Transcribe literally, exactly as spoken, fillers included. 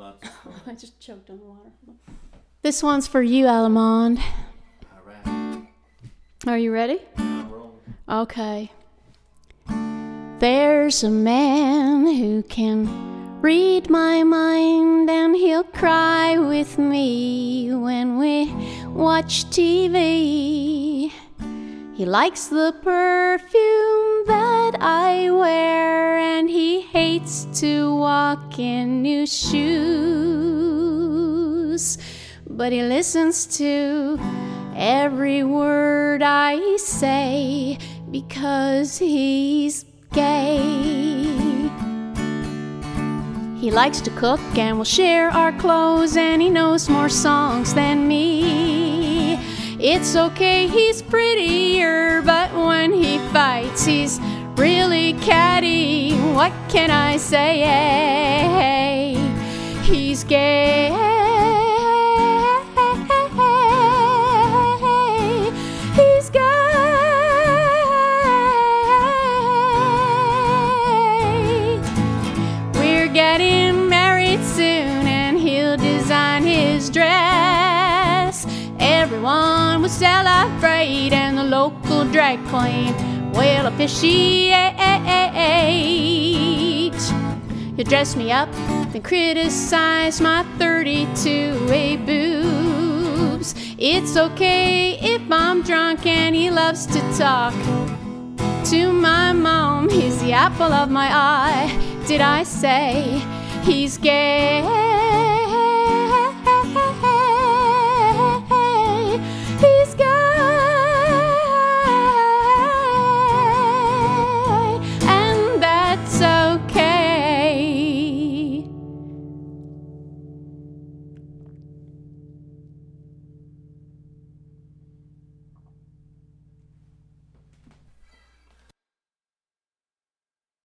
lots of fun. I just choked on the water. This one's for you, Alamond. All right. Are you ready? I'm rolling. Okay. There's a man who can read my mind, and he'll cry with me when we watch T V. He likes the perfume that I wear, and he hates to walk in new shoes. But he listens to every word I say because he's gay. He likes to cook and will share our clothes, and he knows more songs than me. It's okay, he's prettier, but when he fights, he's really catty. What can I say? He's gay. He's gay. We're getting married soon, and he'll design his dress. Everyone will celebrate, and the local drag queen will officiate. He'll dress me up, then criticize my thirty-two A boobs. It's okay if I'm drunk, and he loves to talk to my mom. He's the apple of my eye. Did I say he's gay?